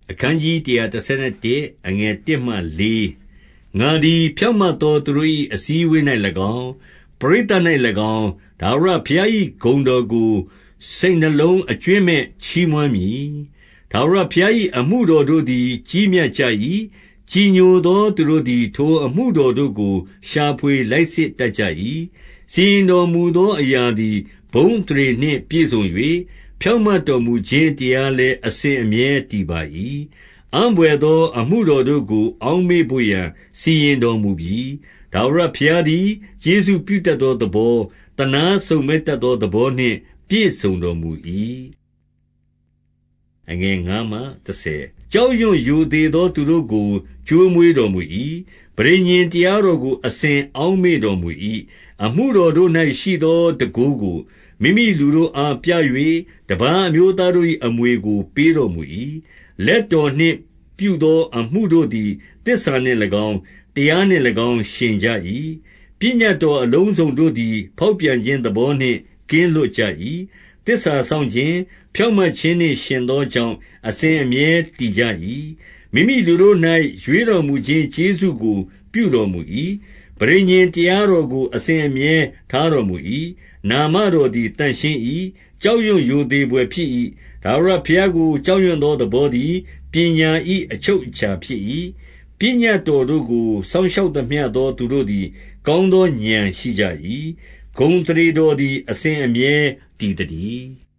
အခန်းကြီး131အငယ်1မှ4ငါသည်ဖြောင့်မတ်သောသူတို့၏အစည်းအဝေး၌၎င်းပရိသတ်၌၎င်းထာဝရဘုရား၏ဂုဏ်တော်ကိုစိတ်နှလုံးအကြွင်းမဲ့ချီးမွမ်းမည်ထာဝရဘုရား၏အမှုတော်တို့သည်ကြီးမြတ်ကြ၏ကြည်ညိုသောသူတို့သည်ထိုအမှုတော်တို့ကိုရှာဖွေလိုက်စစ်တတ်ကြ၏စီရင်တော်မူသောအရာသည်ဘုန်းအသရေနှင့်ပြည့်စုံ၍ဖြောင့်မတ်တော်မူခြင်းတရားလည်းအစဉ်အမြဲတည်ပါ၏အံ့ဘွယ်သောအမှုတော်တို့ကိုအောက်မေ့ဖို့ရန်စီရင်တော်မူပြီထာဝရဘုရားသည်ကျေးဇူးပြုတတ်သောသဘောသနားစုံမက်တတ်သောသဘောနှင့်ပြည့်စုံတော်မူ၏အငယ်9မှ10ကြောက်ရွံ့ရိုသေသောသူတို့ကိုကြိုးမွေးတော်မူ၏ပရိညင်တရားတော်ကိုအစဉ်အောက်မေ့တော်မူ၏အမှုတော်တို့၌ရှိသောတန်ခိုးကိုမိမိလူတို့အားပြ၍တပါးအမျိုးသားတို့၏အမွေကိုပေးတော်မူ၏လက်တော်နှင့်ပြုသောအမှုတို့သည်သစ္စာနှင့်၎င်းတရားနှင့်၎င်းရှင်ကြ၏ပညတ်တော်အလုံးစုံတို့သည်ဖောက်ပြန်ခြင်းသဘောနှင့်ကင်းလွတ်ကြ၏သစ္စာဆောင်ခြင်းဖြောင့်မတ်ခြင်းနှင့်ရှင်သောကြောင့်အစဉ်အမြဲတည်ကြ၏မိမိလူတို့၌ရွေးတော်မူခြင်းကျေးဇူးကိုပြုတော်မူ၏ပရိညင်တရားတော်ကိုအစဉ်အမြဲထားတော်မူ၏နာမတော်သည်တန်ရှင်း၏ကြောက်ရွံ့ရိုသေဘွယ်ဖြစ်၏ထာဝရဘုရားကိုကြောက်ရွံ့သောသဘောသည်ပညာ၏အချုပ်အခြာဖြစ်၏ပညတ်တော်တို့ကိုစောင့်ရှောက်သမျှသောသူတို့သည်ကောင်းသောဉာဏ်ရှိကြ၏ဂုဏ်အသရေတော်သည်အစဉ်အမြဲတည်တည်း